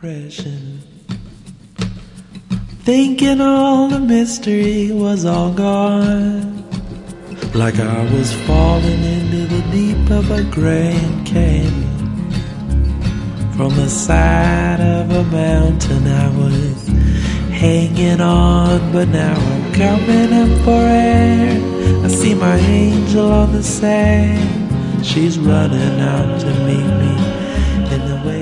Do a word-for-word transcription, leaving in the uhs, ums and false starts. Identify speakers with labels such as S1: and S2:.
S1: depression, thinking all the mystery was all gone, like I was falling into the deep of a Grand Canyon. From the side of a mountain I was hanging on, but now I'm coming up for air. I see my angel on the sand. She's running out to meet me in the way.